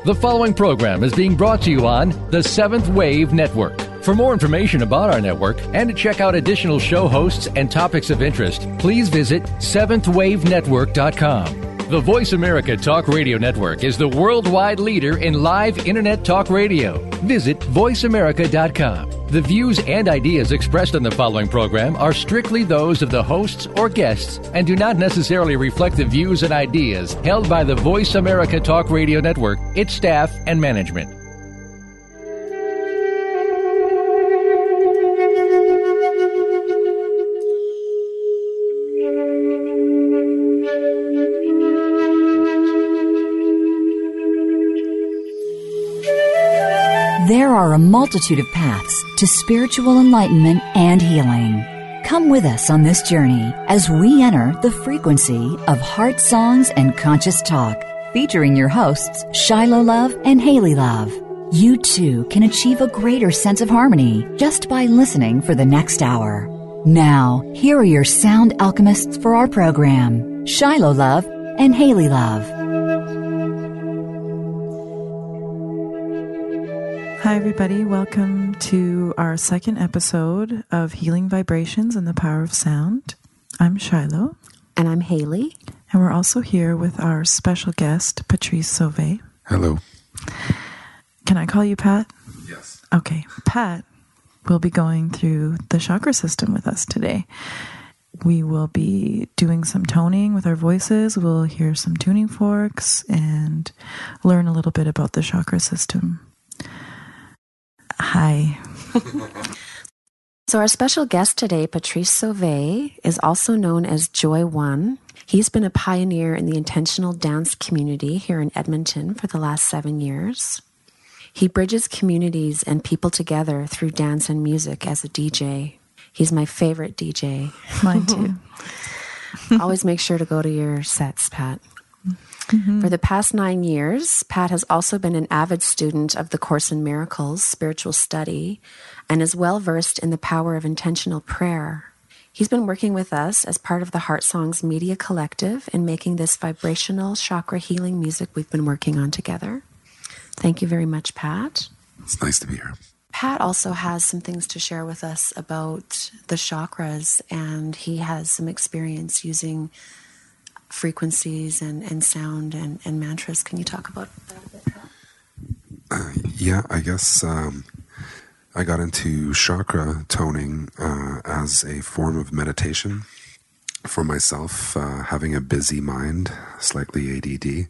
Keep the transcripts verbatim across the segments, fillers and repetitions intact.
The following program is being brought to you on the Seventh Wave Network. For more information about our network and to check out additional show hosts and topics of interest, please visit seventh wave network dot com. The Voice America Talk Radio Network is the worldwide leader in live Internet talk radio. Visit voice america dot com. The views and ideas expressed on the following program are strictly those of the hosts or guests and do not necessarily reflect the views and ideas held by the Voice America Talk Radio Network, its staff, and management. There are a multitude of paths to spiritual enlightenment and healing. Come with us on this journey as we enter the frequency of heart songs and conscious talk, featuring your hosts, Shiloh Love and Haley Love. You too can achieve a greater sense of harmony just by listening for the next hour. Now, here are your sound alchemists for our program, Shiloh Love and Haley Love. Hi, everybody. Welcome to our second episode of Healing Vibrations and the Power of Sound. I'm Shiloh. And I'm Haley. And we're also here with our special guest, Patrice Sauvé. Hello. Can I call you Pat? Yes. Okay. Pat will be going through the chakra system with us today. We will be doing some toning with our voices. We'll hear some tuning forks and learn a little bit about the chakra system. Hi. So our special guest today, Patrice Sauvé, is also known as Joy One. He's been a pioneer in the intentional dance community here in Edmonton for the last seven years. He bridges communities and people together through dance and music as a D J. He's my favorite D J. Mine too. Always make sure to go to your sets, Pat. Mm-hmm. For the past nine years, Pat has also been an avid student of the Course in Miracles, spiritual study, and is well-versed in the power of intentional prayer. He's been working with us as part of the Heart Songs Media Collective in making this vibrational chakra healing music we've been working on together. Thank you very much, Pat. It's nice to be here. Pat also has some things to share with us about the chakras, and he has some experience using frequencies and, and sound and, and mantras. Can you talk about that a bit, Pat? Uh, yeah, I guess um, I got into chakra toning uh, as a form of meditation for myself, uh, having a busy mind, slightly A D D,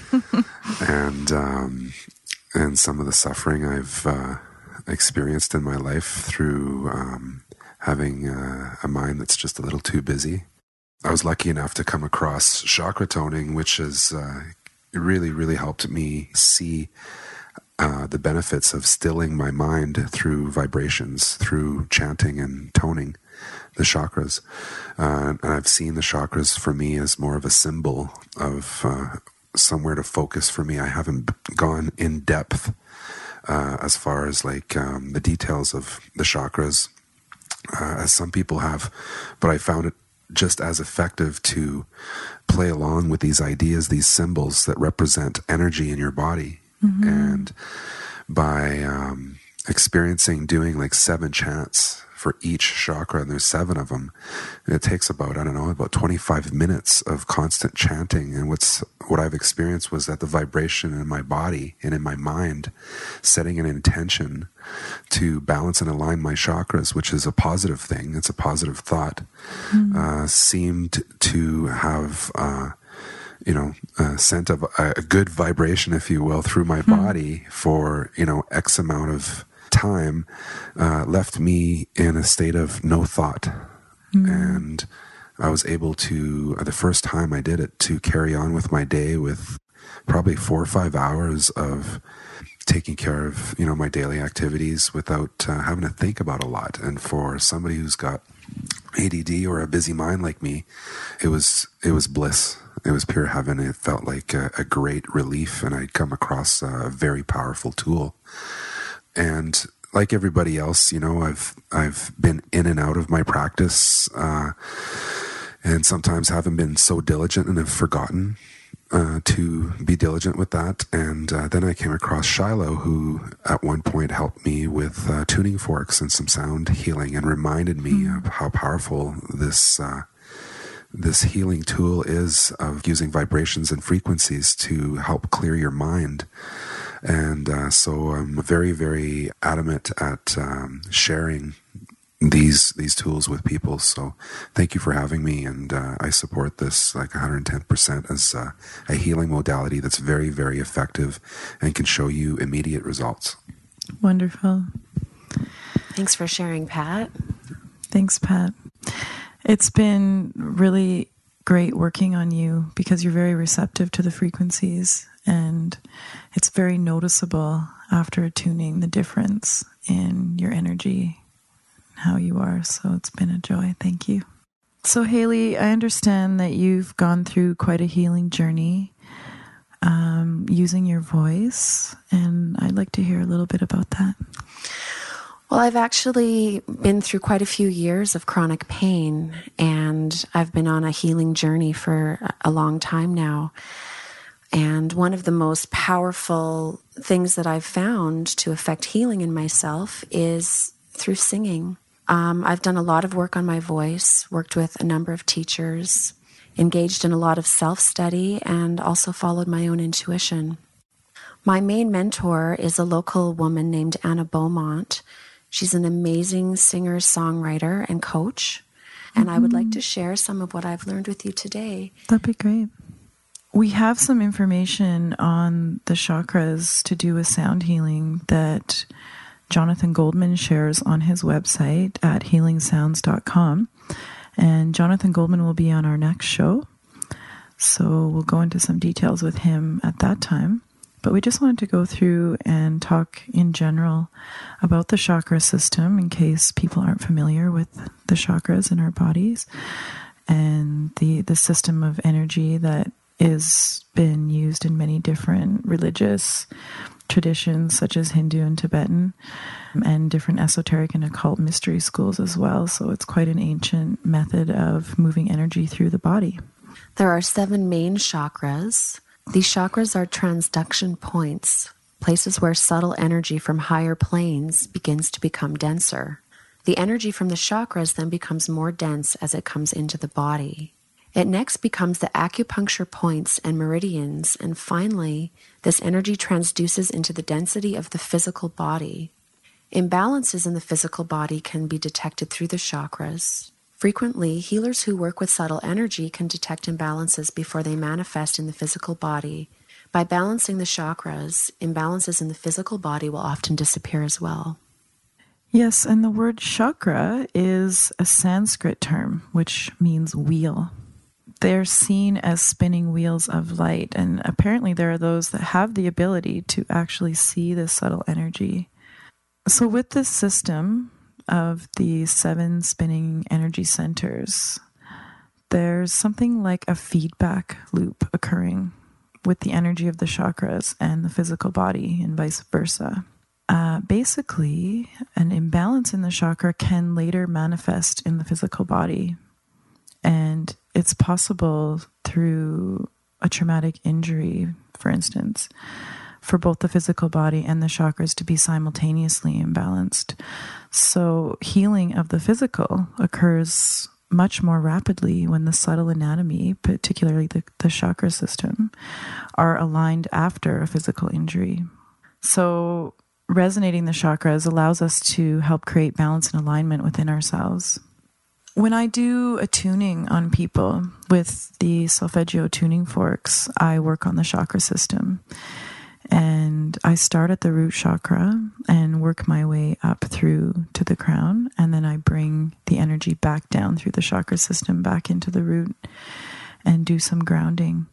and um, and some of the suffering I've uh, experienced in my life through um, having uh, a mind that's just a little too busy. I was lucky enough to come across chakra toning, which has uh, really, really helped me see uh, the benefits of stilling my mind through vibrations, through chanting and toning the chakras. Uh, and I've seen the chakras for me as more of a symbol of uh, somewhere to focus for me. I haven't gone in depth uh, as far as like um, the details of the chakras uh, as some people have, but I found it just as effective to play along with these ideas, these symbols that represent energy in your body. Mm-hmm. And by um, experiencing doing like seven chants for each chakra, and there's seven of them, and it takes about, I don't know, about twenty-five minutes of constant chanting. And what's what I've experienced was that the vibration in my body and in my mind, setting an intention to balance and align my chakras, which is a positive thing, it's a positive thought, mm-hmm. uh, seemed to have, uh, you know, uh, sent a, a good vibration, if you will, through my mm-hmm. body for, you know, X amount of time, uh, left me in a state of no thought. Mm-hmm. And I was able to, the first time I did it, to carry on with my day with probably four or five hours of taking care of, you know, my daily activities without uh, having to think about a lot. And for somebody who's got A D D or a busy mind like me, it was, it was bliss. It was pure heaven. It felt like a, a great relief, and I'd come across a very powerful tool. And like everybody else, you know, I've I've been in and out of my practice, uh, and sometimes haven't been so diligent and have forgotten. uh, to be diligent with that. And uh, then I came across Shiloh, who at one point helped me with uh, tuning forks and some sound healing, and reminded me mm. of how powerful this uh, this healing tool is, of using vibrations and frequencies to help clear your mind. And uh, so I'm very, very adamant at um, sharing these these tools with people. So thank you for having me, and uh, I support this like one hundred ten percent as uh, a healing modality that's very, very effective and can show you immediate results. Wonderful. Thanks for sharing, Pat. Thanks, Pat. It's been really great working on you because you're very receptive to the frequencies, and it's very noticeable after attuning the difference in your energy, how you are. So it's been a joy. Thank you. So Haley, I understand that you've gone through quite a healing journey um, using your voice, and I'd like to hear a little bit about that. Well, I've actually been through quite a few years of chronic pain, and I've been on a healing journey for a long time now. And one of the most powerful things that I've found to affect healing in myself is through singing. Um, I've done a lot of work on my voice, worked with a number of teachers, engaged in a lot of self-study, and also followed my own intuition. My main mentor is a local woman named Anna Beaumont. She's an amazing singer, songwriter, and coach. And mm-hmm. I would like to share some of what I've learned with you today. That'd be great. We have some information on the chakras to do with sound healing that Jonathan Goldman shares on his website at healing sounds dot com. And Jonathan Goldman will be on our next show. So we'll go into some details with him at that time. But we just wanted to go through and talk in general about the chakra system in case people aren't familiar with the chakras in our bodies and the, the system of energy that is been used in many different religious traditions such as Hindu and Tibetan, and different esoteric and occult mystery schools as well. So it's quite an ancient method of moving energy through the body. There are seven main chakras. These chakras are transduction points, places where subtle energy from higher planes begins to become denser. The energy from the chakras then becomes more dense as it comes into the body. It next becomes the acupuncture points and meridians, and finally, this energy transduces into the density of the physical body. Imbalances in the physical body can be detected through the chakras. Frequently, healers who work with subtle energy can detect imbalances before they manifest in the physical body. By balancing the chakras, imbalances in the physical body will often disappear as well. Yes, and the word chakra is a Sanskrit term, which means wheel. They're seen as spinning wheels of light, and apparently there are those that have the ability to actually see this subtle energy. So with this system of the seven spinning energy centers, there's something like a feedback loop occurring with the energy of the chakras and the physical body and vice versa. Uh, basically, an imbalance in the chakra can later manifest in the physical body, and it's possible through a traumatic injury, for instance, for both the physical body and the chakras to be simultaneously imbalanced. So healing of the physical occurs much more rapidly when the subtle anatomy, particularly the, the chakra system, are aligned after a physical injury. So resonating the chakras allows us to help create balance and alignment within ourselves. When I do a tuning on people with the solfeggio tuning forks, I work on the chakra system. And I start at the root chakra and work my way up through to the crown. And then I bring the energy back down through the chakra system back into the root and do some grounding.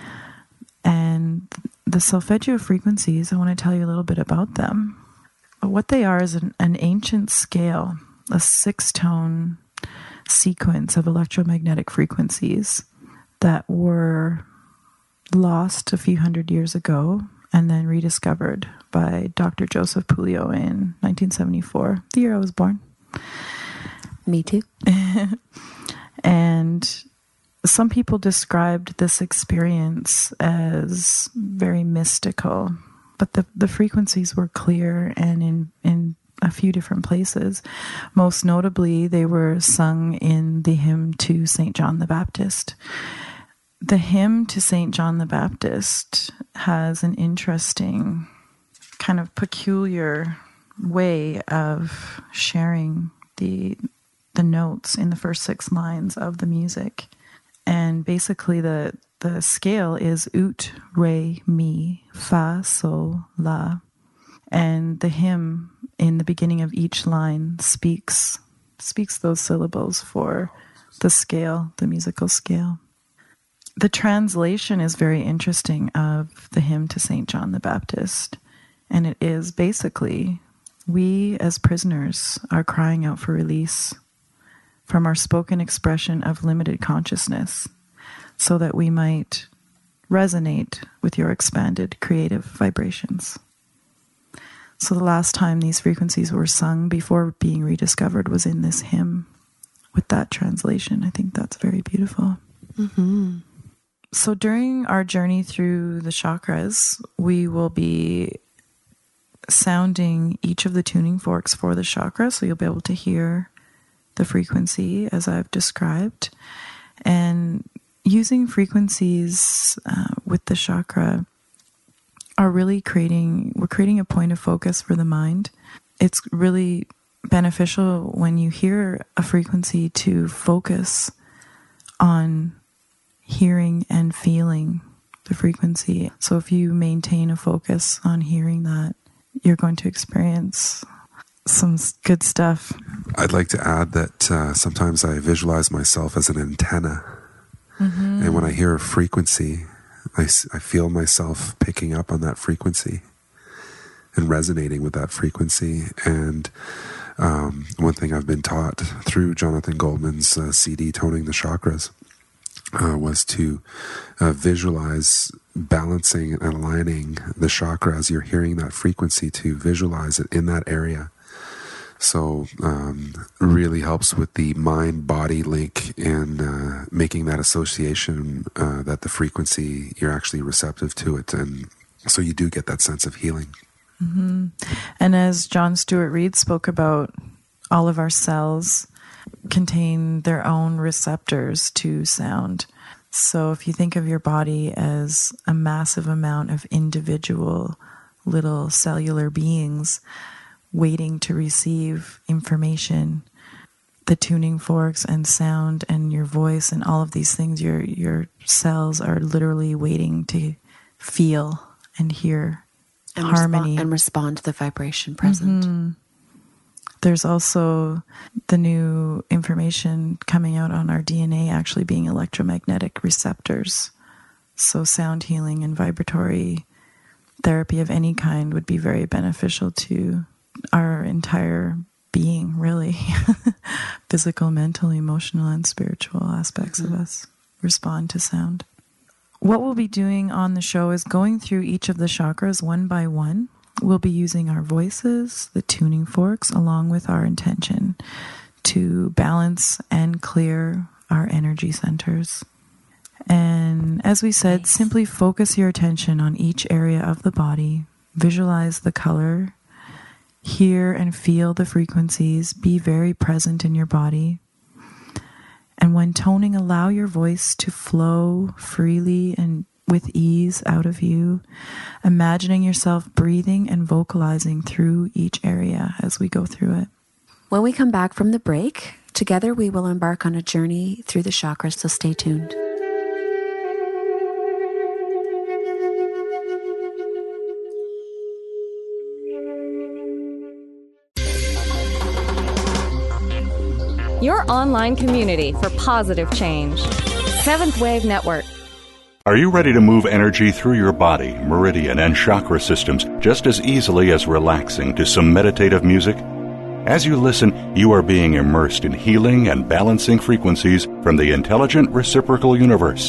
And the solfeggio frequencies, I want to tell you a little bit about them. What they are is an, an ancient scale, a six-tone sequence of electromagnetic frequencies that were lost a few hundred years ago and then rediscovered by Doctor Joseph Puleo in nineteen seventy-four, the year I was born. Me too. And some people described this experience as very mystical, but the, the frequencies were clear and in, in a few different places. Most notably, they were sung in the hymn to Saint John the Baptist. The hymn to Saint John the Baptist has an interesting, kind of peculiar way of sharing the the notes in the first six lines of the music. And basically the the scale is ut, re, mi, fa, sol, la. And the hymn in the beginning of each line speaks speaks those syllables for the scale, the musical scale. The translation is very interesting of the hymn to Saint John the Baptist. And it is basically, we as prisoners are crying out for release from our spoken expression of limited consciousness so that we might resonate with your expanded creative vibrations. So the last time these frequencies were sung before being rediscovered was in this hymn with that translation. I think that's very beautiful. Mm-hmm. So during our journey through the chakras, we will be sounding each of the tuning forks for the chakra, so you'll be able to hear the frequency as I've described. And using frequencies uh, with the chakra are really creating, we're creating a point of focus for the mind. It's really beneficial when you hear a frequency to focus on hearing and feeling the frequency. So if you maintain a focus on hearing that, you're going to experience some good stuff. I'd like to add that uh, sometimes I visualize myself as an antenna. Mm-hmm. And when I hear a frequency, I, I feel myself picking up on that frequency and resonating with that frequency. And um, one thing I've been taught through Jonathan Goldman's uh, C D, Toning the Chakras, uh, was to uh, visualize balancing and aligning the chakra as you're hearing that frequency, to visualize it in that area. So um, really helps with the mind-body link in uh, making that association uh, that the frequency, you're actually receptive to it. And so you do get that sense of healing. Mm-hmm. And as John Stuart Reid spoke about, all of our cells contain their own receptors to sound. So if you think of your body as a massive amount of individual little cellular beings waiting to receive information, the tuning forks and sound and your voice and all of these things, your your cells are literally waiting to feel and hear and harmony. Respond, and respond to the vibration present. Mm-hmm. There's also the new information coming out on our D N A actually being electromagnetic receptors. So sound healing and vibratory therapy of any kind would be very beneficial to our entire being, really. Physical, mental, emotional, and spiritual aspects mm-hmm. of us respond to sound. What we'll be doing on the show is going through each of the chakras one by one. We'll be using our voices, the tuning forks, along with our intention to balance and clear our energy centers. And as we said, nice. Simply focus your attention on each area of the body. Visualize the color. Hear and feel the frequencies. Be very present in your body. And when toning, allow your voice to flow freely and with ease out of you, imagining yourself breathing and vocalizing through each area as we go through it. When we come back from the break, together we will embark on a journey through the chakras, so stay tuned. Your online community for positive change. Seventh Wave Network. Are you ready to move energy through your body, meridian, and chakra systems just as easily as relaxing to some meditative music? As you listen, you are being immersed in healing and balancing frequencies from the intelligent reciprocal universe.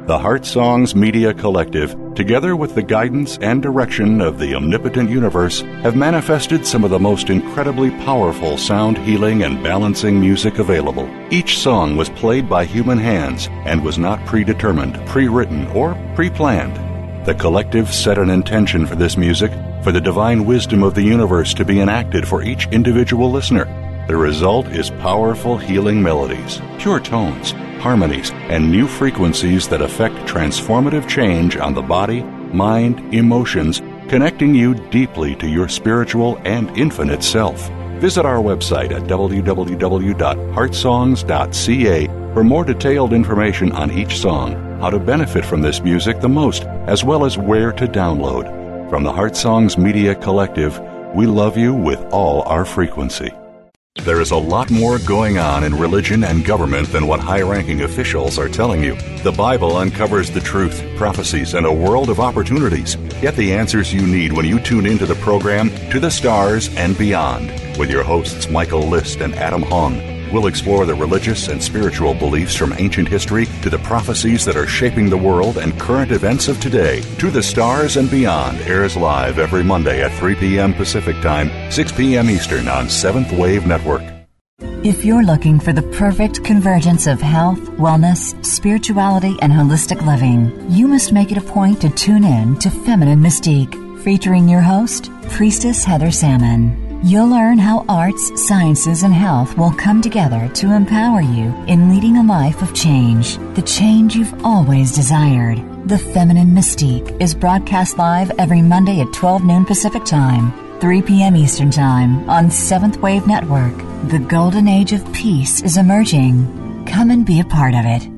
The Heart Songs Media Collective, together with the guidance and direction of the omnipotent universe, have manifested some of the most incredibly powerful sound healing and balancing music available. Each song was played by human hands and was not predetermined, pre-written, or pre-planned. The collective set an intention for this music, for the divine wisdom of the universe to be enacted for each individual listener. The result is powerful healing melodies, pure tones, harmonies, and new frequencies that affect transformative change on the body, mind, emotions, connecting you deeply to your spiritual and infinite self. Visit our website at w w w dot heart songs dot c a for more detailed information on each song, how to benefit from this music the most, as well as where to download. From the Heart Songs Media Collective, we love you with all our frequency. There is a lot more going on in religion and government than what high-ranking officials are telling you. The Bible uncovers the truth, prophecies, and a world of opportunities. Get the answers you need when you tune into the program To the Stars and Beyond with your hosts Michael List and Adam Hong. We'll explore the religious and spiritual beliefs from ancient history to the prophecies that are shaping the world and current events of today. To the Stars and Beyond airs live every Monday at three p.m. Pacific Time, six p.m. Eastern on Seventh Wave Network. If you're looking for the perfect convergence of health, wellness, spirituality, and holistic living, you must make it a point to tune in to Feminine Mystique, featuring your host, Priestess Heather Salmon. You'll learn how arts, sciences, and health will come together to empower you in leading a life of change, the change you've always desired. The Feminine Mystique is broadcast live every Monday at twelve noon Pacific Time, three p.m. Eastern Time on Seventh Wave Network. The golden age of peace is emerging. Come and be a part of it.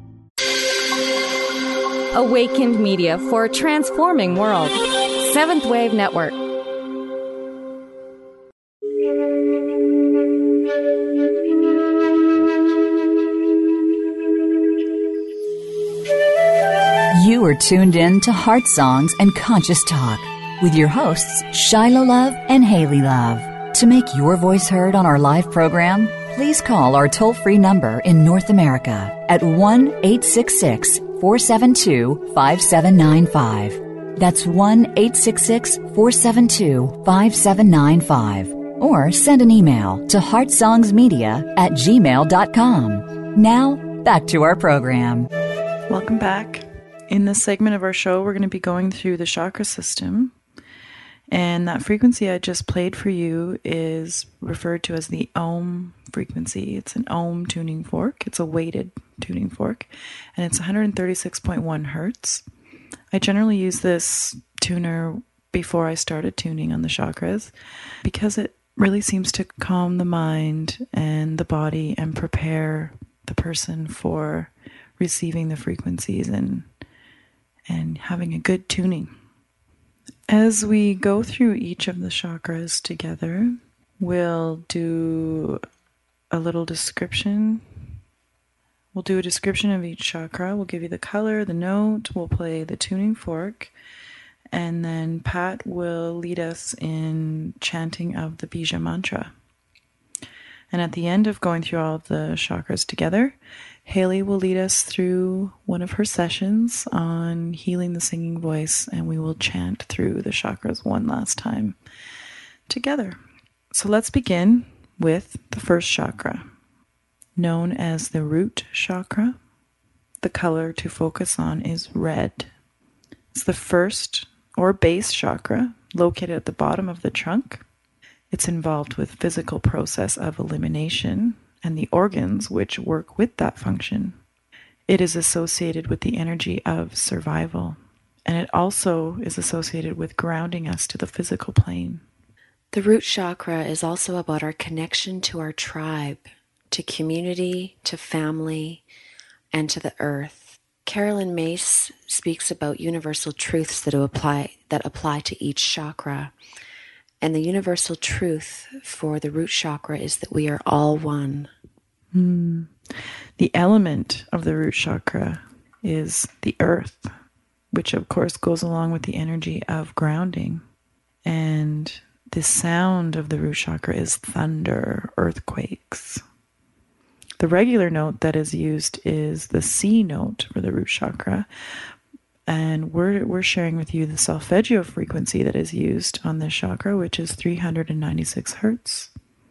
Awakened media for a transforming world. Seventh Wave Network. You are tuned in to Heart Songs and Conscious Talk with your hosts, Shiloh Love and Haley Love. To make your voice heard on our live program, please call our toll-free number in North America at one eight six six, four seven two, five seven nine five. That's one eight six six, four seven two, five seven nine five. Or send an email to heartsongsmedia at gmail dot com. Now, back to our program. Welcome back. In this segment of our show, we're going to be going through the chakra system. And that frequency I just played for you is referred to as the Om frequency. It's an Om tuning fork. It's a weighted tuning fork. And it's one hundred thirty-six point one hertz. I generally use this tuner before I started tuning on the chakras because it really seems to calm the mind and the body and prepare the person for receiving the frequencies and and having a good tuning. As we go through each of the chakras together, we'll do a little description. We'll do a description of each chakra. We'll give you the color, the note, we'll play the tuning fork, and then Pat will lead us in chanting of the Bija mantra. And at the end of going through all of the chakras together, Haley will lead us through one of her sessions on healing the singing voice, and we will chant through the chakras one last time together. So let's begin with the first chakra, known as the root chakra. The color to focus on is red. It's the first or base chakra located at the bottom of the trunk. It's involved with physical process of elimination and the organs which work with that function. It is associated with the energy of survival, and it also is associated with grounding us to the physical plane. The root chakra is also about our connection to our tribe, to community, to family, and to the earth. Carolyn Mace speaks about universal truths that apply, that apply to each chakra. And the universal truth for the root chakra is that we are all one. Mm. The element of the root chakra is the earth, which of course goes along with the energy of grounding. And the sound of the root chakra is thunder, earthquakes. The regular note that is used is the C note for the root chakra. And we're, we're sharing with you the solfeggio frequency that is used on this chakra, which is three hundred ninety-six hertz.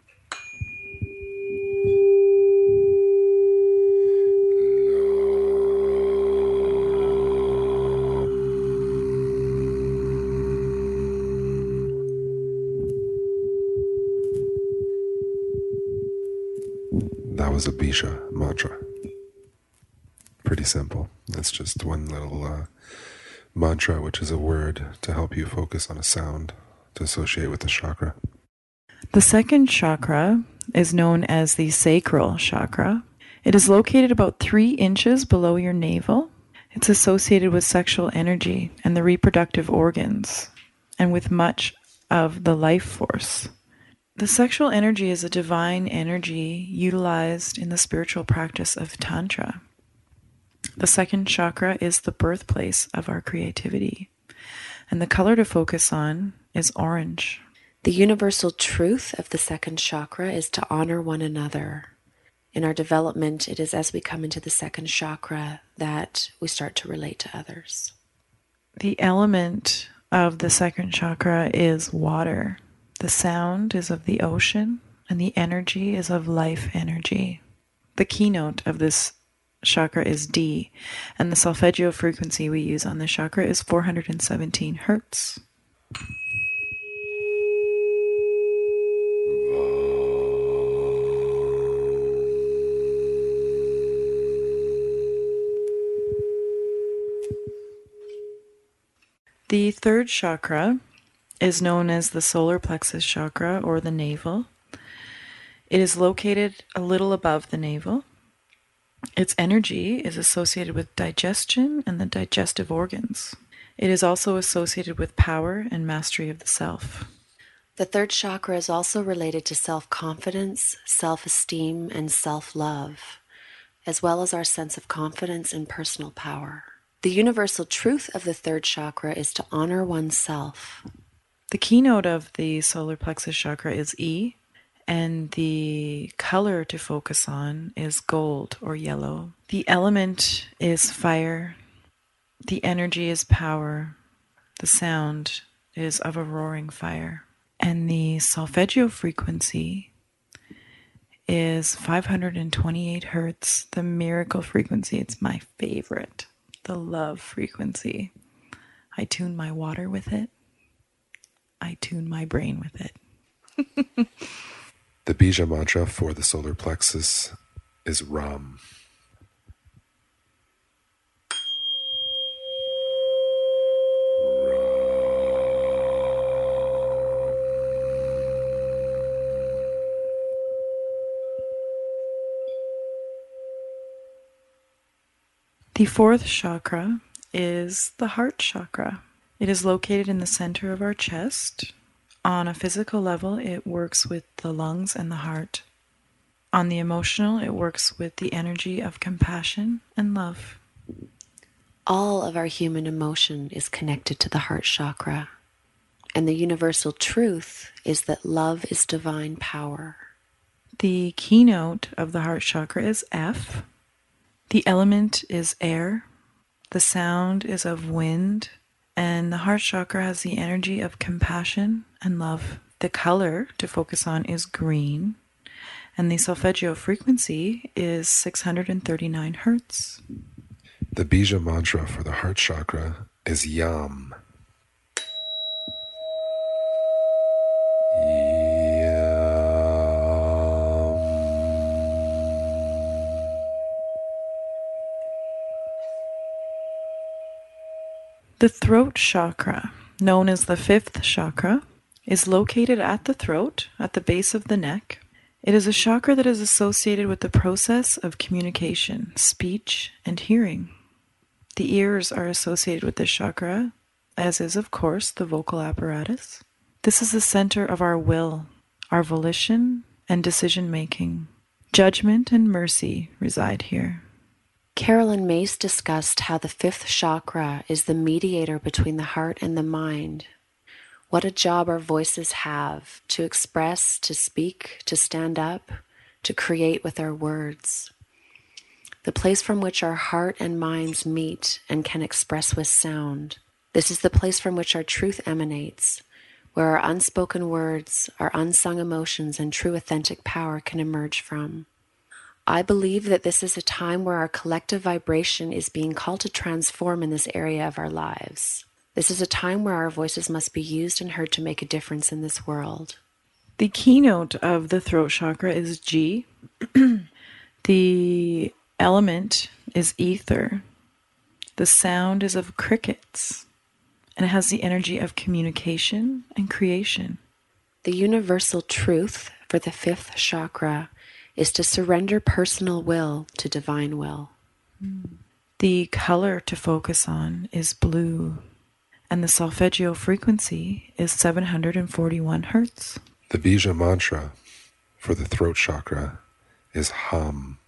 That was a Bija mantra. Pretty simple. It's just one little uh, mantra, which is a word to help you focus on a sound to associate with the chakra. The second chakra is known as the sacral chakra. It is located about three inches below your navel. It's associated with sexual energy and the reproductive organs, and with much of the life force. The sexual energy is a divine energy utilized in the spiritual practice of Tantra. The second chakra is the birthplace of our creativity, and the color to focus on is orange. The universal truth of the second chakra is to honor one another. In our development, it is as we come into the second chakra that we start to relate to others. The element of the second chakra is water. The sound is of the ocean, and the energy is of life energy. The keynote of this chakra is D, and the solfeggio frequency we use on this chakra is four hundred seventeen hertz. The third chakra is known as the solar plexus chakra, or the navel. It is located a little above the navel. Its energy is associated with digestion and the digestive organs. It is also associated with power and mastery of the self. The third chakra is also related to self-confidence, self-esteem, and self-love, as well as our sense of confidence and personal power. The universal truth of the third chakra is to honor oneself. The keynote of the solar plexus chakra is E, and the color to focus on is gold or yellow. The element is fire. The energy is power. The sound is of a roaring fire. And the solfeggio frequency is five hundred twenty-eight hertz, the miracle frequency. It's my favorite, the love frequency. I tune my water with it. I tune my brain with it. The Bija mantra for the solar plexus is Ram. The fourth chakra is the heart chakra. It is located in the center of our chest. On a physical level, it works with the lungs and the heart. On the emotional, it works with the energy of compassion and love. All of our human emotion is connected to the heart chakra, and the universal truth is that love is divine power. The keynote of the heart chakra is F. The element is air. The sound is of wind. And the heart chakra has the energy of compassion and love. The color to focus on is green. And the solfeggio frequency is six hundred thirty-nine hertz. The Bija mantra for the heart chakra is Yam. The throat chakra, known as the fifth chakra, is located at the throat, at the base of the neck. It is a chakra that is associated with the process of communication, speech, and hearing. The ears are associated with this chakra, as is, of course, the vocal apparatus. This is the center of our will, our volition, and decision-making. Judgment and mercy reside here. Carolyn Mace discussed how the fifth chakra is the mediator between the heart and the mind. What a job our voices have to express, to speak, to stand up, to create with our words. The place from which our heart and minds meet and can express with sound. This is the place from which our truth emanates, where our unspoken words, our unsung emotions, and true authentic power can emerge from. I believe that this is a time where our collective vibration is being called to transform in this area of our lives. This is a time where our voices must be used and heard to make a difference in this world. The keynote of the throat chakra is G. The element is ether. The sound is of crickets, and it has the energy of communication and creation. The universal truth for the fifth chakra is to surrender personal will to divine will. The color to focus on is blue, and the solfeggio frequency is seven hundred forty-one hertz. The Bija mantra for the throat chakra is hum.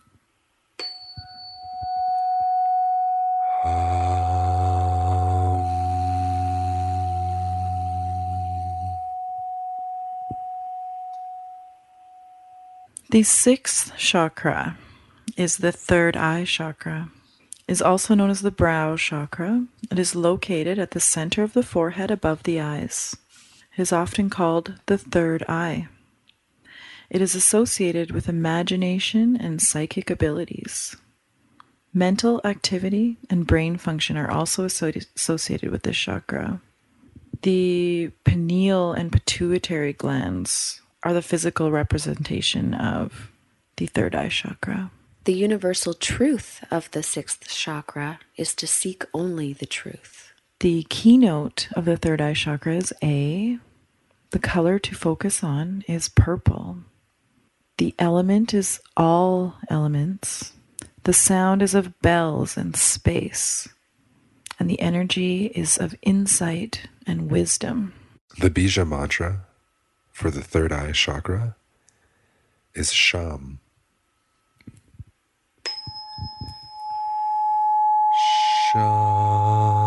The sixth chakra is the third eye chakra. It is also known as the brow chakra. It is located at the center of the forehead above the eyes. It is often called the third eye. It is associated with imagination and psychic abilities. Mental activity and brain function are also associated with this chakra. The pineal and pituitary glands are the physical representation of the third eye chakra. The universal truth of the sixth chakra is to seek only the truth. The keynote of the third eye chakra is A. The color to focus on is purple. The element is all elements. The sound is of bells and space. And the energy is of insight and wisdom. The Bija mantra for the third eye chakra is Sham. Sham.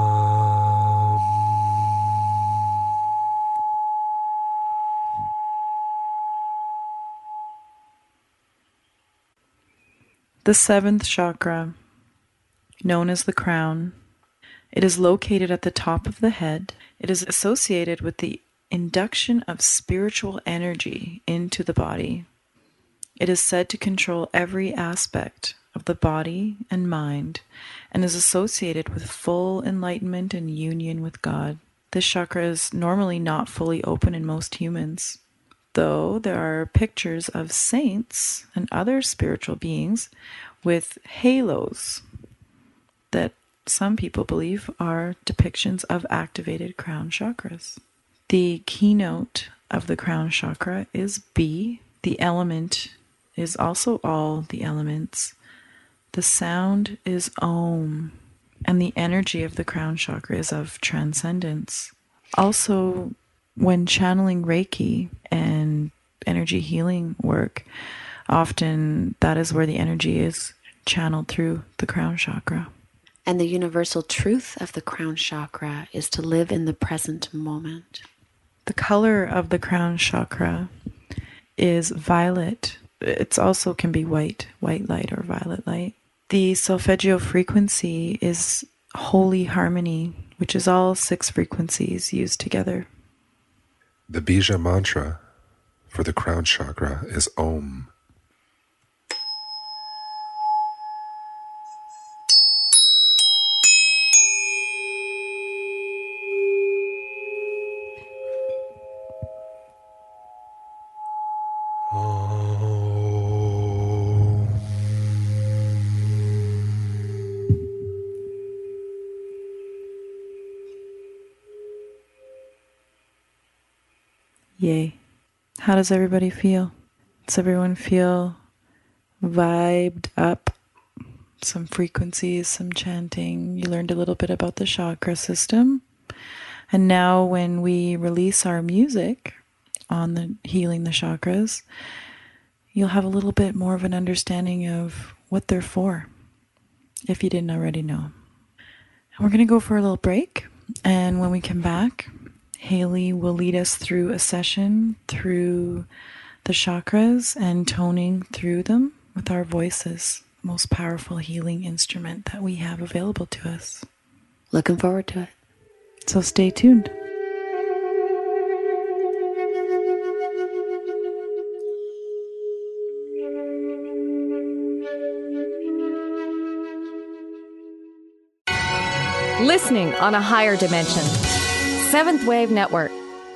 The seventh chakra, known as the crown, it is located at the top of the head. It is associated with the induction of spiritual energy into the body. It is said to control every aspect of the body and mind and is associated with full enlightenment and union with God. This chakra is normally not fully open in most humans, though there are pictures of saints and other spiritual beings with halos that some people believe are depictions of activated crown chakras. The keynote of the crown chakra is B. The element is also all the elements. The sound is Om, and the energy of the crown chakra is of transcendence. Also, when channeling Reiki and energy healing work, often that is where the energy is channeled through the crown chakra. And the universal truth of the crown chakra is to live in the present moment. The color of the crown chakra is violet. It also can be white, white light or violet light. The solfeggio frequency is holy harmony, which is all six frequencies used together. The Bija mantra for the crown chakra is Om. Yay. How does everybody feel? Does everyone feel vibed up? Some frequencies, some chanting. You learned a little bit about the chakra system. And now when we release our music on the healing the chakras, you'll have a little bit more of an understanding of what they're for, if you didn't already know. And we're going to go for a little break. And when we come back, Haley will lead us through a session through the chakras and toning through them with our voices. Most powerful healing instrument that we have available to us. Looking forward to it. So stay tuned. Listening on a higher dimension. Seventh Wave Network.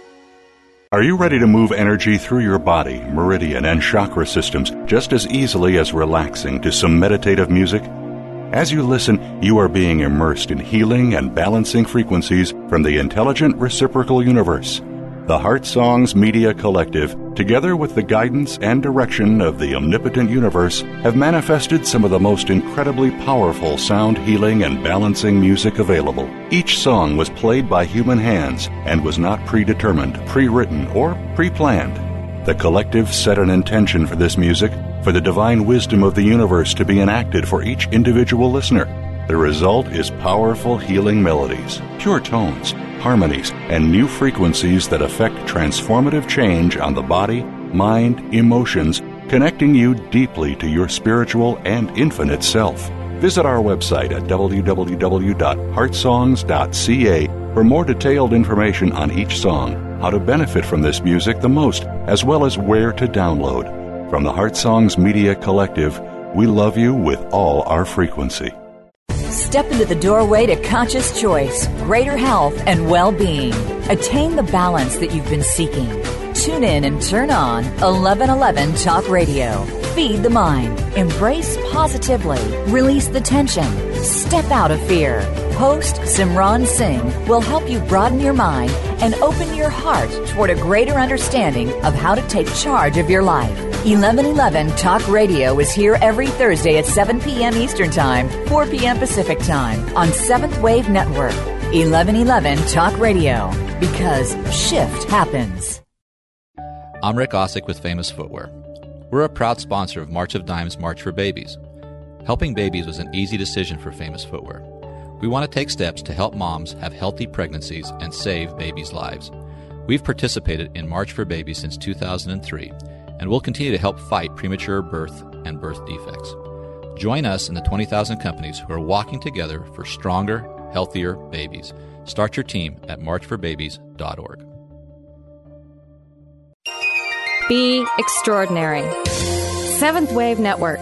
Are you ready to move energy through your body, meridian, and chakra systems just as easily as relaxing to some meditative music? As you listen, you are being immersed in healing and balancing frequencies from the intelligent reciprocal universe. The Heart Songs Media Collective, together with the guidance and direction of the omnipotent universe, have manifested some of the most incredibly powerful sound healing and balancing music available. Each song was played by human hands and was not predetermined, pre-written, or pre-planned. The collective set an intention for this music, for the divine wisdom of the universe to be enacted for each individual listener. The result is powerful healing melodies, pure tones, harmonies, and new frequencies that affect transformative change on the body, mind, emotions, connecting you deeply to your spiritual and infinite self. Visit our website at w w w dot heart songs dot c a for more detailed information on each song, how to benefit from this music the most, as well as where to download. From the Heart Songs Media Collective, we love you with all our frequency. Step into the doorway to conscious choice, greater health, and well-being. Attain the balance that you've been seeking. Tune in and turn on eleven eleven Talk Radio. Feed the mind. Embrace positively. Release the tension. Step out of fear. Host Simran Singh will help you broaden your mind and open your heart toward a greater understanding of how to take charge of your life. eleven eleven Talk Radio is here every Thursday at seven p.m. Eastern Time, four p.m. Pacific Time on Seventh Wave Network. eleven eleven Talk Radio, because shift happens. I'm Rick Osick with Famous Footwear. We're a proud sponsor of March of Dimes March for Babies. Helping babies was an easy decision for Famous Footwear. We want to take steps to help moms have healthy pregnancies and save babies' lives. We've participated in March for Babies since two thousand three, and we'll continue to help fight premature birth and birth defects. Join us in the twenty thousand companies who are walking together for stronger, healthier babies. Start your team at march for babies dot org. Be extraordinary. Seventh Wave Network.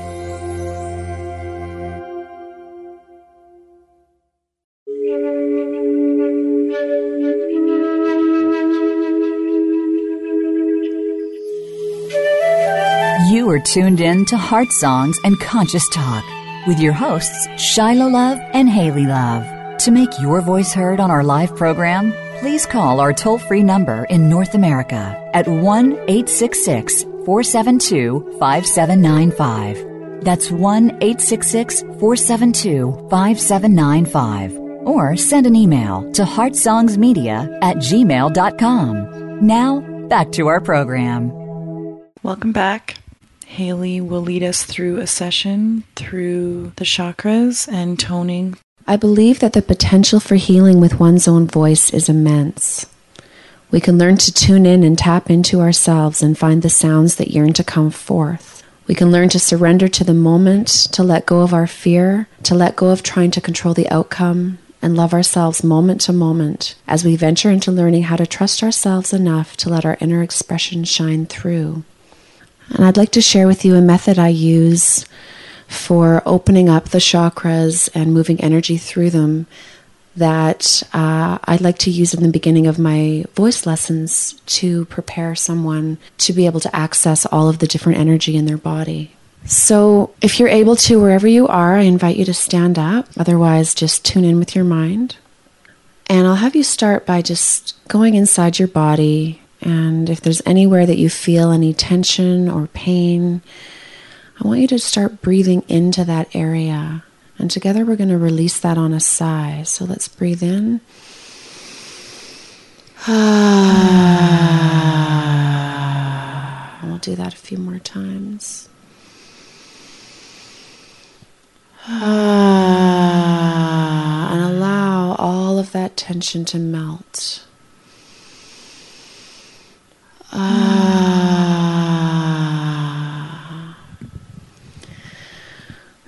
You are tuned in to Heart Songs and Conscious Talk with your hosts, Shiloh Love and Haley Love. To make your voice heard on our live program, please call our toll-free number in North America at one eight six six, four seven two, five seven nine five. That's one eight six six, four seven two, five seven nine five. Or send an email to heartsongsmedia at gmail dot com. Now, back to our program. Welcome back. Haley will lead us through a session through the chakras and toning. I believe that the potential for healing with one's own voice is immense. We can learn to tune in and tap into ourselves and find the sounds that yearn to come forth. We can learn to surrender to the moment, to let go of our fear, to let go of trying to control the outcome, and love ourselves moment to moment as we venture into learning how to trust ourselves enough to let our inner expression shine through. And I'd like to share with you a method I use for opening up the chakras and moving energy through them that uh, I'd like to use in the beginning of my voice lessons to prepare someone to be able to access all of the different energy in their body. So if you're able to, wherever you are, I invite you to stand up. Otherwise, just tune in with your mind. And I'll have you start by just going inside your body. And if there's anywhere that you feel any tension or pain, I want you to start breathing into that area. And together we're going to release that on a sigh. So let's breathe in. We'll do that a few more times. And allow all of that tension to melt. Ah.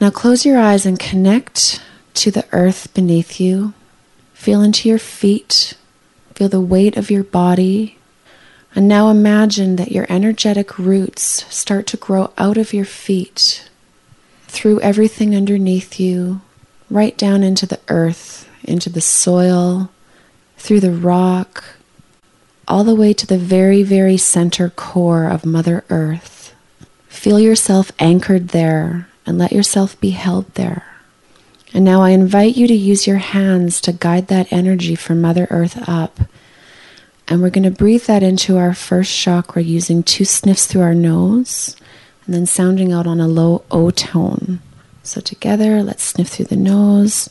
Now close your eyes and connect to the earth beneath you. Feel into your feet. Feel the weight of your body. And now imagine that your energetic roots start to grow out of your feet, through everything underneath you, right down into the earth, into the soil, through the rock, all the way to the very, very center core of Mother Earth. Feel yourself anchored there and let yourself be held there. And now I invite you to use your hands to guide that energy from Mother Earth up. And we're going to breathe that into our first chakra using two sniffs through our nose and then sounding out on a low O tone. So together, let's sniff through the nose.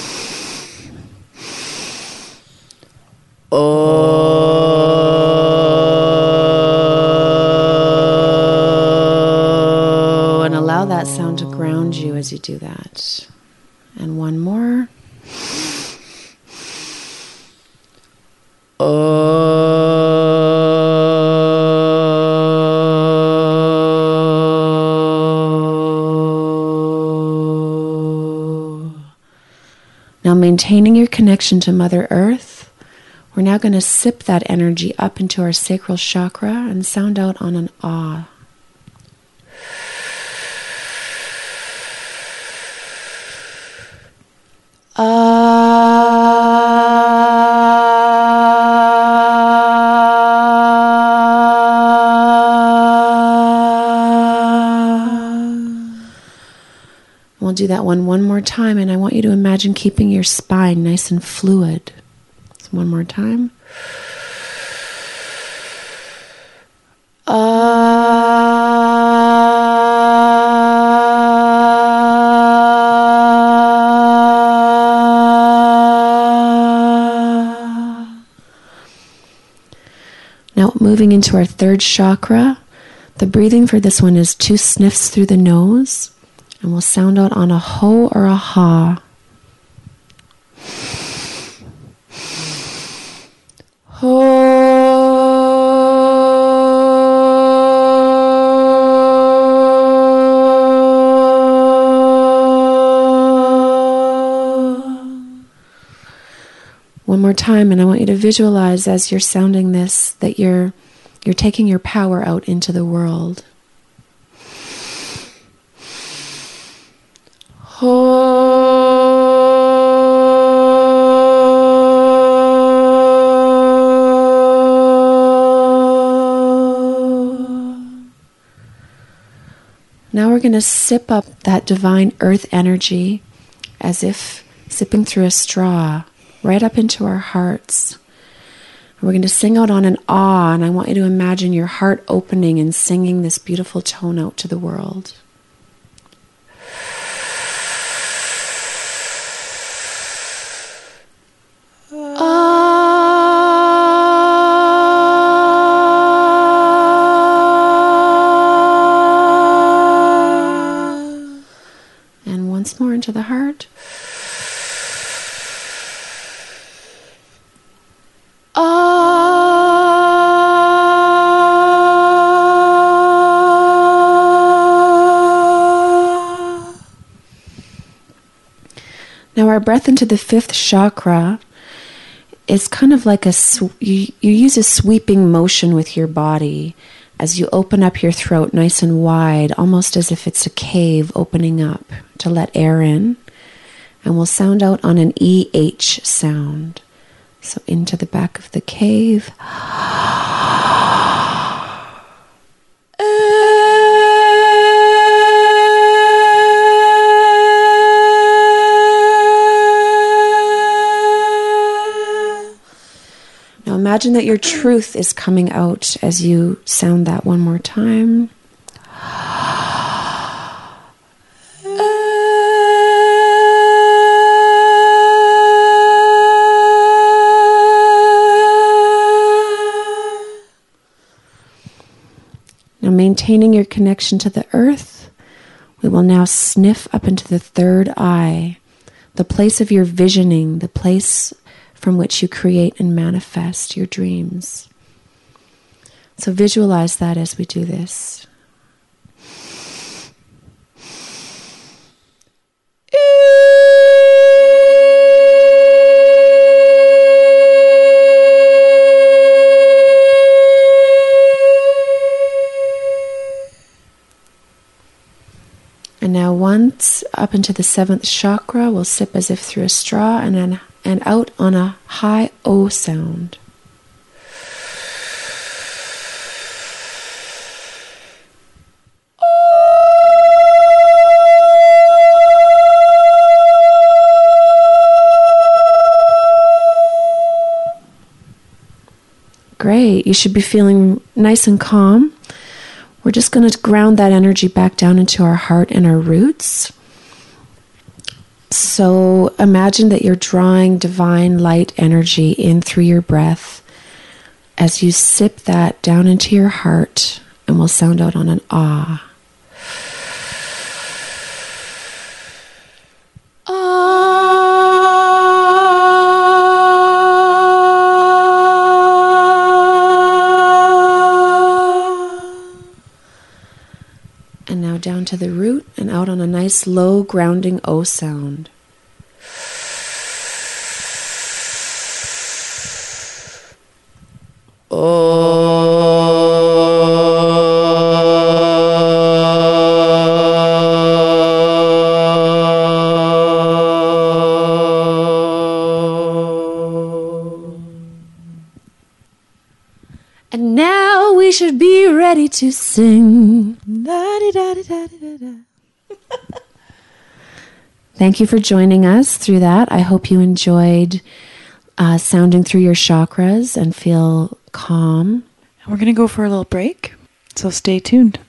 Oh. And allow that sound to ground you as you do that. And one more. Oh. Now, maintaining your connection to Mother Earth, we're now going to sip that energy up into our sacral chakra and sound out on an ah. We'll do that one one more time, and I want you to imagine keeping your spine nice and fluid. So one more time. Now moving into our third chakra, the breathing for this one is two sniffs through the nose. And we'll sound out on a ho or a ha. Ho. One more time, and I want you to visualize as you're sounding this that you're you're taking your power out into the world. Now we're going to sip up that divine earth energy as if sipping through a straw, right up into our hearts. We're going to sing out on an ah, and I want you to imagine your heart opening and singing this beautiful tone out to the world. More into the heart. Ah. Now our breath into the fifth chakra is kind of like a sw- you, you use a sweeping motion with your body as you open up your throat nice and wide, almost as if it's a cave opening up to let air in. And we'll sound out on an E H sound. So into the back of the cave. Now imagine that your truth is coming out as you sound that one more time. Now, maintaining your connection to the earth, we will now sniff up into the third eye, the place of your visioning, the place from which you create and manifest your dreams. So visualize that as we do this. once up into the seventh chakra. We'll sip as if through a straw and then and out on a high O sound. Great. You should be feeling nice and calm. We're just going to ground that energy back down into our heart and our roots. So imagine that you're drawing divine light energy in through your breath as you sip that down into your heart, and we'll sound out on an ah. And now down to the root and out on a nice low grounding O sound. And now we should be ready to sing. Thank you for joining us through that. I hope you enjoyed uh, sounding through your chakras and feel calm. We're going to go for a little break, so stay tuned.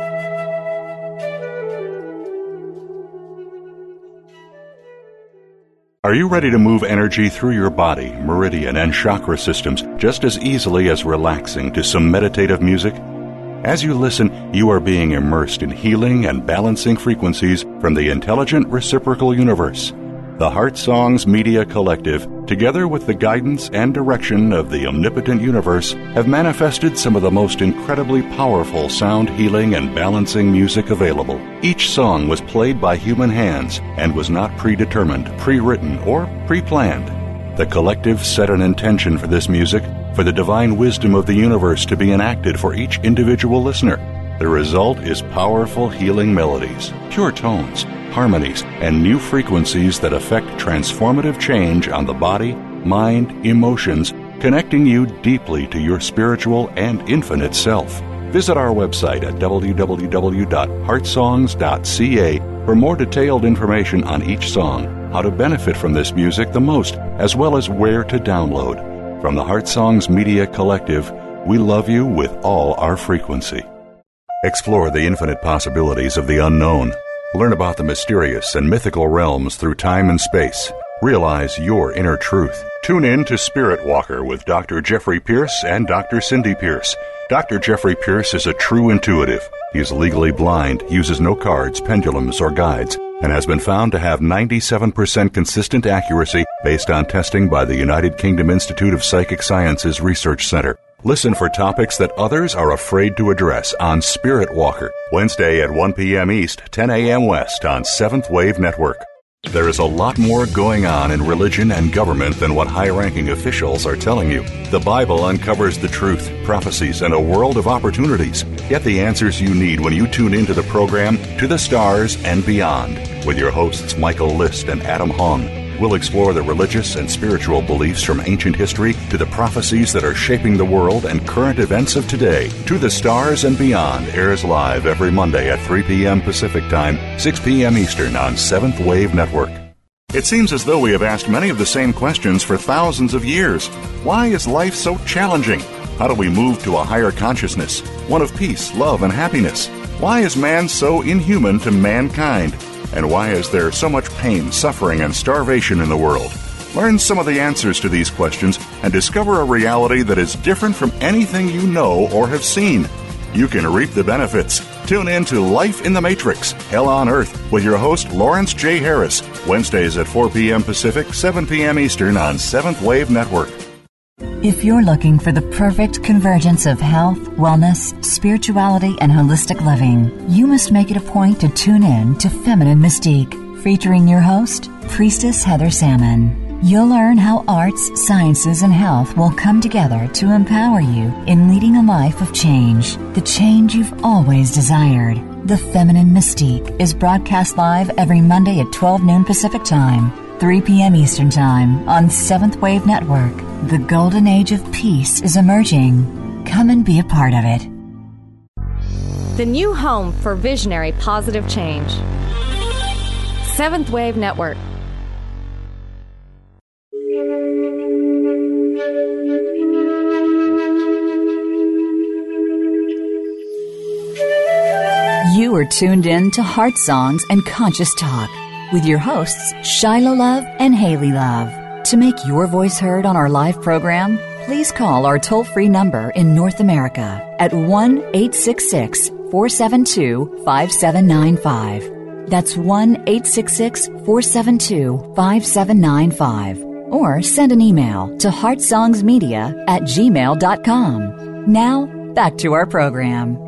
Are you ready to move energy through your body, meridian, and chakra systems just as easily as relaxing to some meditative music? As you listen, you are being immersed in healing and balancing frequencies from the intelligent reciprocal universe. The Heart Songs Media Collective, together with the guidance and direction of the omnipotent universe, have manifested some of the most incredibly powerful sound healing and balancing music available. Each song was played by human hands and was not predetermined, pre-written, or pre-planned. The collective set an intention for this music, for the divine wisdom of the universe to be enacted for each individual listener. The result is powerful healing melodies, pure tones, harmonies, and new frequencies that affect transformative change on the body, mind, emotions, connecting you deeply to your spiritual and infinite self. Visit our website at w w w dot heart songs dot c a for more detailed information on each song, how to benefit from this music the most, as well as where to download. From the Heart Songs Media Collective, we love you with all our frequency. Explore the infinite possibilities of the unknown. Learn about the mysterious and mythical realms through time and space. Realize your inner truth. Tune in to Spirit Walker with Doctor Jeffrey Pierce and Doctor Cindy Pierce. Doctor Jeffrey Pierce is a true intuitive. He is legally blind, uses no cards, pendulums, or guides, and has been found to have ninety-seven percent consistent accuracy based on testing by the United Kingdom Institute of Psychic Sciences Research Center. Listen for topics that others are afraid to address on Spirit Walker, Wednesday at one p.m. East, ten a.m. West on Seventh Wave Network. There is a lot more going on in religion and government than what high-ranking officials are telling you. The Bible uncovers the truth, prophecies, and a world of opportunities. Get the answers you need when you tune into the program To the Stars and Beyond with your hosts Michael List and Adam Hong. We'll explore the religious and spiritual beliefs from ancient history to the prophecies that are shaping the world and current events of today. To the Stars and Beyond airs live every Monday at three p.m. Pacific Time, six p.m. Eastern on Seventh Wave Network. It seems as though we have asked many of the same questions for thousands of years. Why is life so challenging? How do we move to a higher consciousness, one of peace, love, and happiness? Why is man so inhuman to mankind? And why is there so much pain, suffering, and starvation in the world? Learn some of the answers to these questions and discover a reality that is different from anything you know or have seen. You can reap the benefits. Tune in to Life in the Matrix, Hell on Earth, with your host Lawrence J. Harris, Wednesdays at four p.m. Pacific, seven p.m. Eastern on Seventh Wave Network. If you're looking for the perfect convergence of health, wellness, spirituality, and holistic living, you must make it a point to tune in to Feminine Mystique, featuring your host, Priestess Heather Salmon. You'll learn how arts, sciences, and health will come together to empower you in leading a life of change, the change you've always desired. The Feminine Mystique is broadcast live every Monday at twelve noon Pacific Time, three p.m. Eastern Time on Seventh Wave Network. The golden age of peace is emerging. Come and be a part of it. The new home for visionary positive change. Seventh Wave Network. You are tuned in to Heart Songs and Conscious Talk with your hosts, Shiloh Love and Haley Love. To make your voice heard on our live program, please call our toll-free number in North America at one eight six six, four seven two, five seven nine five. That's one eight six six, four seven two, five seven nine five. Or send an email to heartsongsmedia at gmail dot com. Now, back to our program.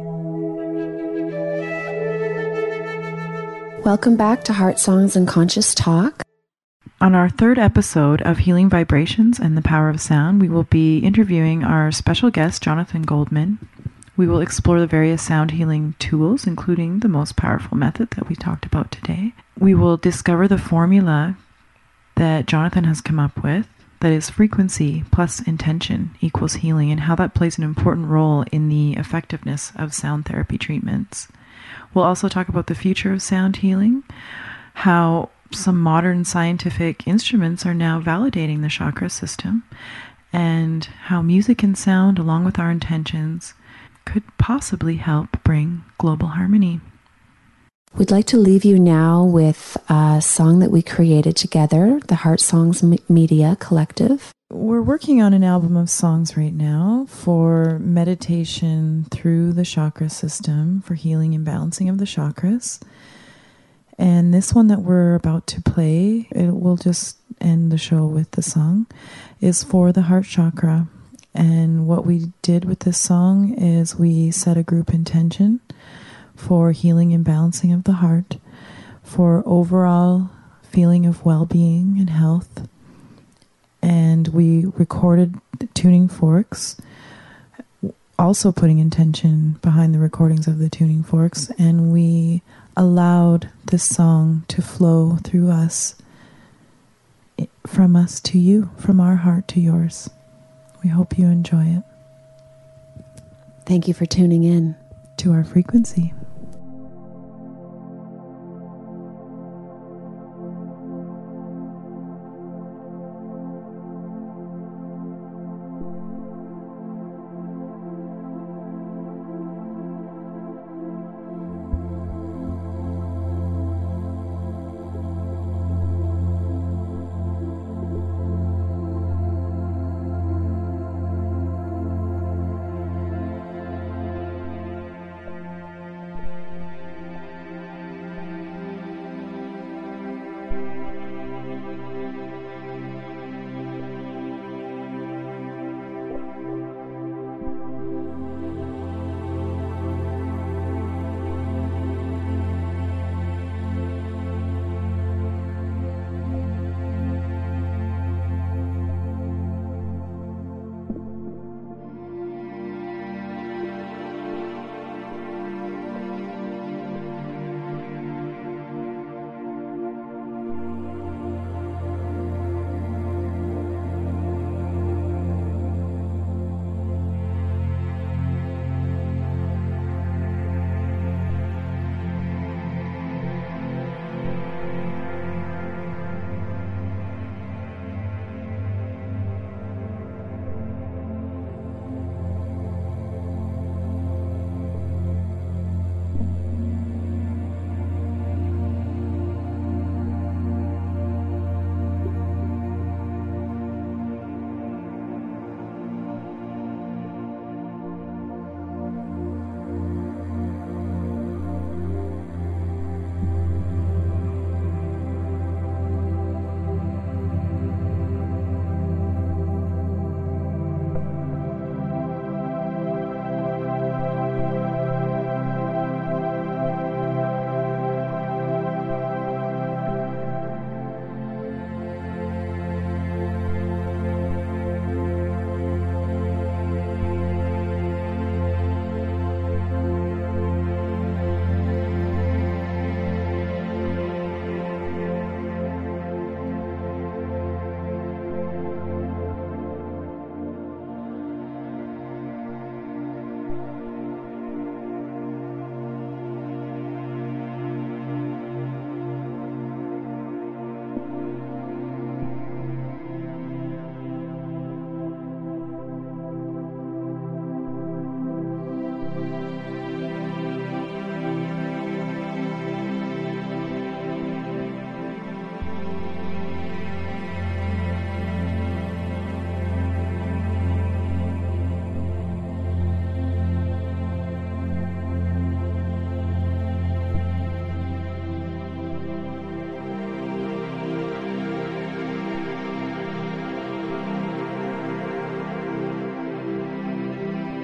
Welcome back to Heart Songs and Conscious Talk. On our third episode of Healing Vibrations and the Power of Sound, we will be interviewing our special guest, Jonathan Goldman. We will explore the various sound healing tools, including the most powerful method that we talked about today. We will discover the formula that Jonathan has come up with, that is frequency plus intention equals healing, and how that plays an important role in the effectiveness of sound therapy treatments. We'll also talk about the future of sound healing, how some modern scientific instruments are now validating the chakra system, and how music and sound, along with our intentions, could possibly help bring global harmony. We'd like to leave you now with a song that we created together, the Heart Songs Media Collective. We're working on an album of songs right now for meditation through the chakra system, for healing and balancing of the chakras. And this one that we're about to play, it will just end the show with the song, is for the heart chakra. And what we did with this song is we set a group intention for healing and balancing of the heart, for overall feeling of well-being and health. And we recorded tuning forks, also putting intention behind the recordings of the tuning forks, and we allowed this song to flow through us, from us to you, from our heart to yours. We hope you enjoy it. Thank you for tuning in to our frequency.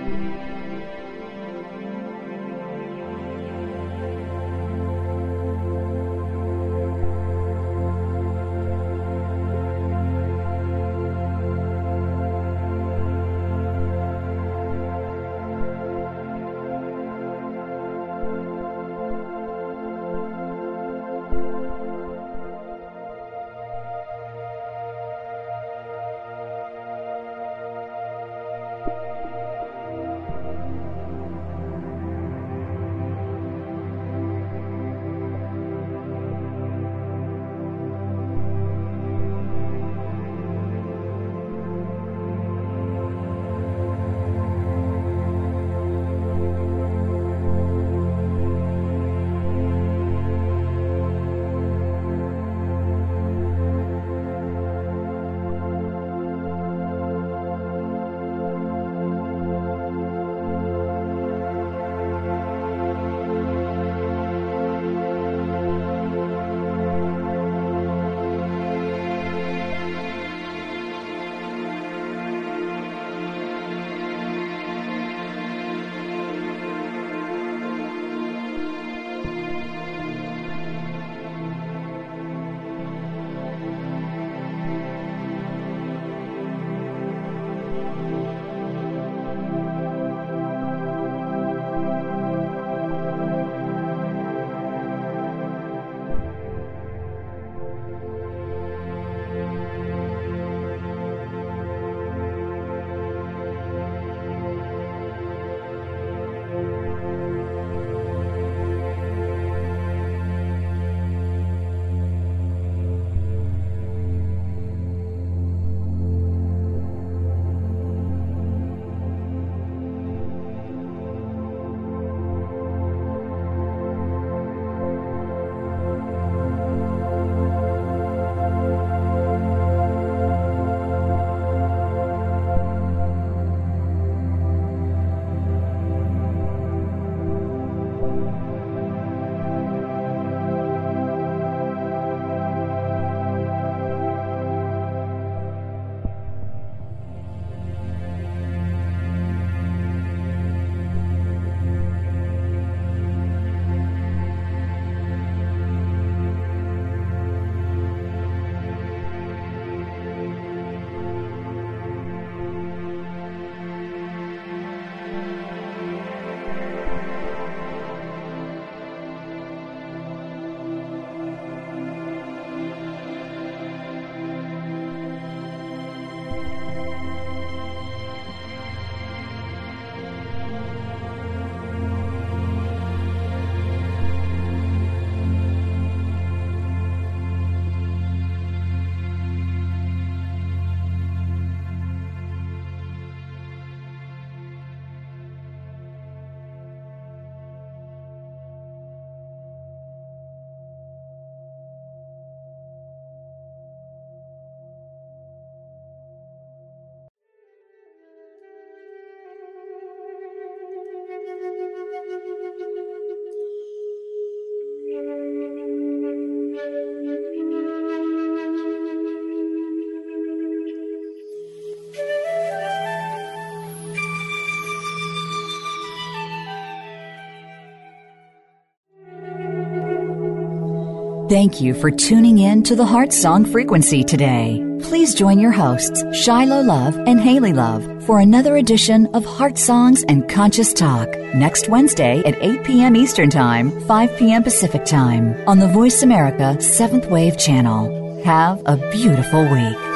Thank you for tuning in to the Heart Song Frequency today. Please join your hosts, Shiloh Love and Haley Love, for another edition of Heart Songs and Conscious Talk next Wednesday at eight p.m. Eastern Time, five p.m. Pacific Time on the Voice America seventh Wave Channel. Have a beautiful week.